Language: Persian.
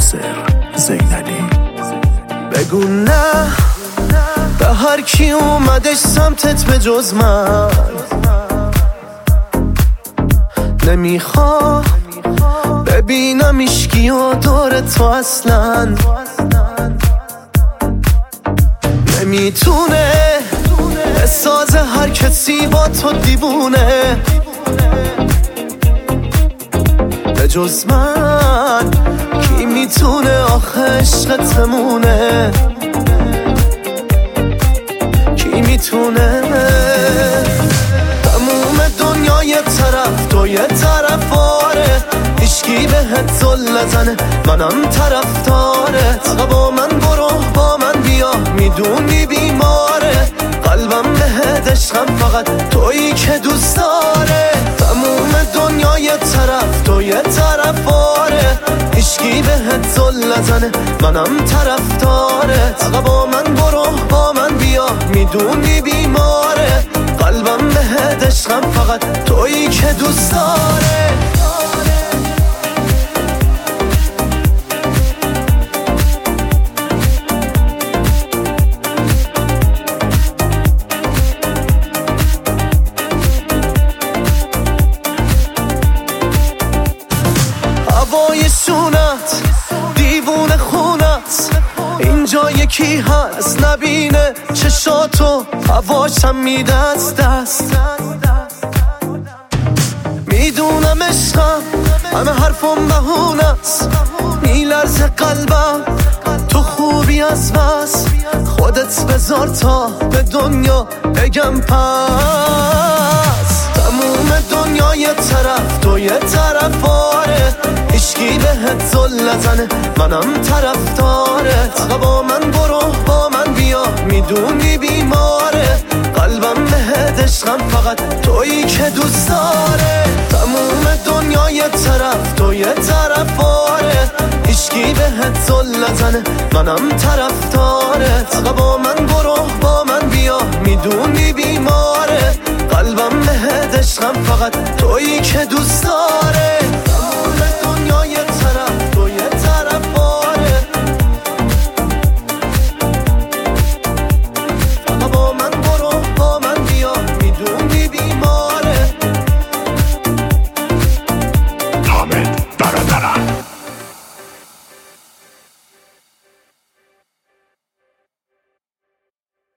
ناصر زینلی. بگو نه به هر کی اومدش سمتت به جز من، نمیخوام ببینم ایشکی و دور تو اصلا. نمیتونه بسازه هر کسی با تو دیوونه به جز من. کی میتونه آخه عشقت بمونه؟ کی میتونه؟ تموم دنیا یه طرف تو یه طرف آره، هیچکی بهت زل نزنه منم طرفدارت. آقا با من برو با من بیا میدونی بیماره قلبم بهت عشقم فقط تویی که دوست داره. تموم دنیا یه طرف تو یه طرف آره، هیچکی بهت زل نزنه منم طرفدارت. آقا با من برو با من بیا میدونی بیماره قلبم بهت عشقم فقط تویی که دوست داره. هوای شونت دیوونه خونت، اینجا یکی هست نبینه چشاتو هواشم میده از دست. میدونم عشقم همه حرفم بهونست، میلرزه قلبم تو خوبی از بس. خودت بذار تا به دنیا بگم پس. تموم دنیا یه طرف تو یه طرف آره، هیچکی بهت زل نزنه منم طرفدارت. آقا با من برو با من بیا میدونی بیماره قلبم بهت عشقم فقط تویی که دوست داره. تموم دنیا یه طرف تو یه طرف آره، هیچکی بهت زل نزنه منم طرفدارت. آقا با من برو با من بیا میدونی بیماره قلبم بهت عشقم فقط تویی که دوست داره.